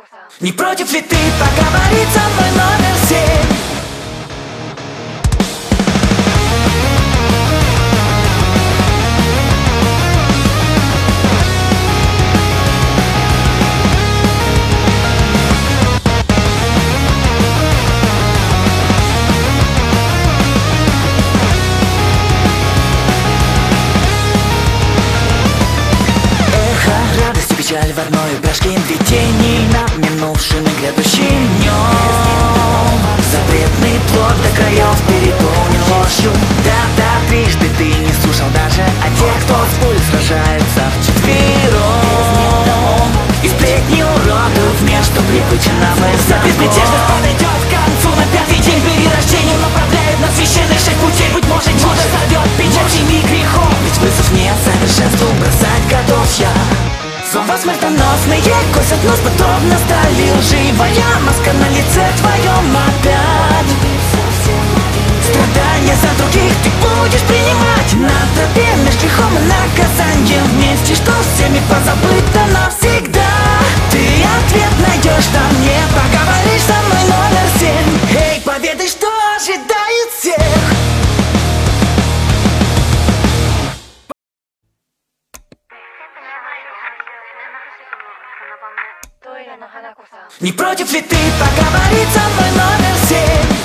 Не против ли ты поговорить со мной номер 7? Печаль в одной упряжке, две тени над минувшим и грядущим днем. Запретный плод до краев переполнен ложью. Да, трижды ты не слушал даже о тех, кто с пулей сражается вчетвером. И сплетни уродов между привычен нам и закон. Безмятежность подойдет к концу на пятый день перерождения. Направляет на священный шаг путей. Быть может, чудо сорвет печать семи грехов. Ведь вызов несовершенству бросать готов я. Слова смертоносные косят нос, подобно стали лживая маска на лице твоем опять. Страдания за других ты будешь принимать на тропе меж грехом и наказанием вместе, что всеми позабыто навсегда. Ты ответ найдешь там, не поговоришь со мной номер 7. Эй, поведай, что ожидает всех. Не против ли ты поговорить со мной номер 7?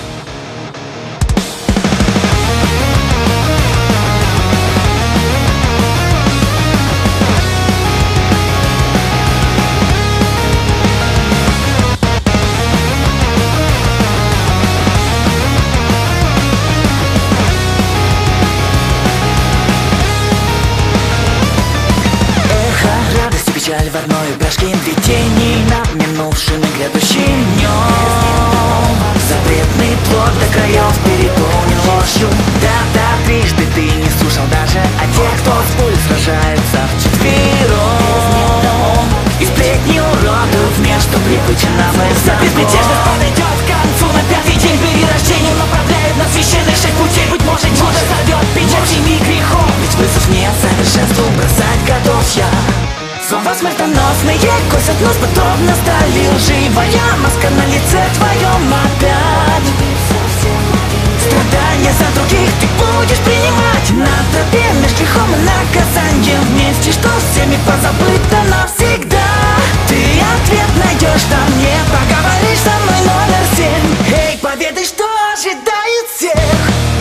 Печаль в одной упряжке, две тени над минувшим и грядущим днем. Запретный плод до краев переполнен ложью. Да, трижды ты не слушал даже о тех, кто с пулей сражается вчетвером. И сплетни уродов между привычен нам и закон. Безмятежность подойдет к концу на пятый день перерождения. Направляет на священный шаг путей. Быть может, чудо сорвет печать семи грехов. Ведь вызов несовершенству бросать готов я. Слова смертоносные косят нос, подобно стали лживая маска на лице твоем опять. Страдания за других ты будешь принимать на тропе меж грехом и наказанием вместе, что всеми позабыто навсегда. Ты ответ найдешь там, не поговоришь со мной номер 7. Эй, поведай, что ожидает всех.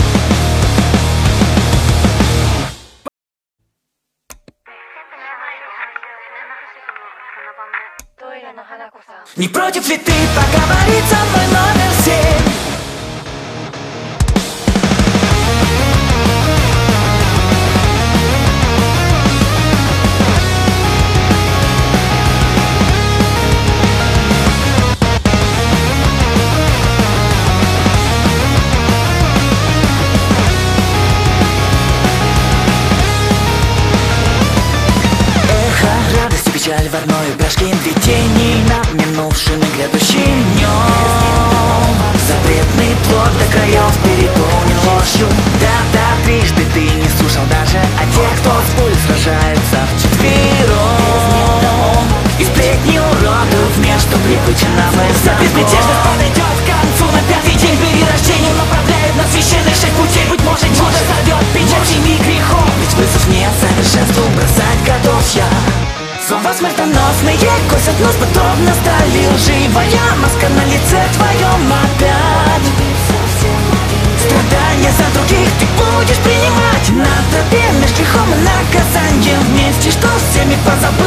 Не против ли ты поговорить со мной номер 7? Печаль в одной упряжке, две тени над минувшим и грядущим днем. Запретный плод до краев переполнен ложью. Да, трижды ты не слушал даже о тех, кто с пулей сражается вчетвером. И сплетни уродов между привычен нам и закон. Безмятежность подойдет к концу на пятый день перерождения. Направляет на священный шаг путей. Быть может, чудо сорвет печать семи грехов. Ведь вызов несовершенству бросать готов я. Слова смертоносные косят нос, подобно стали лживая маска на лице твоем опять. Страдания за других ты будешь принимать на тропе меж грехом и наказанием вместе, что всеми позабыто